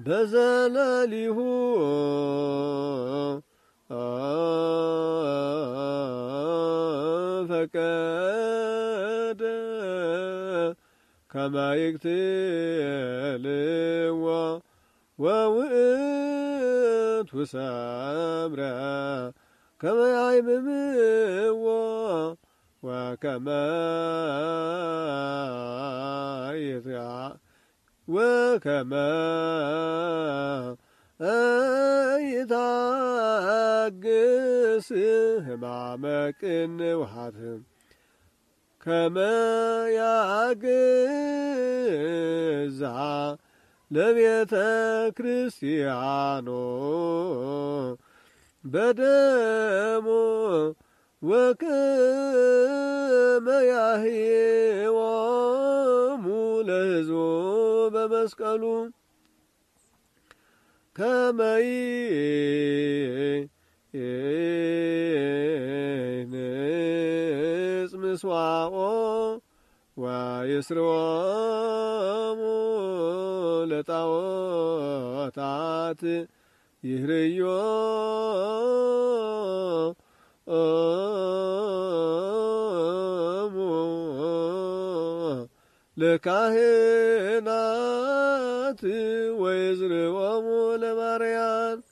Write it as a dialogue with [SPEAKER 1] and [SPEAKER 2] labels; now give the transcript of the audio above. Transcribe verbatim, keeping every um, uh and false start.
[SPEAKER 1] በዘለሊሁ ፈቀደ ከመ ይቅትልዎ ወውእቱ ሰምረ ከመ ያዕምምዎ ወከመ ወከመ ይታገስ ሕማመ ቅንውሃት ከመ ያግዛ ለቤተ ክርስቲያኖ በደሙ ወከመ ያህይዎሙ ለሕዝቡ በመስቀሉ ከመ ይንጽ ምስዋኦ ወይስርዎሙ ለጣዖታት ይህርዮ ለካህናት ወይዝርዎሙ ለማርያም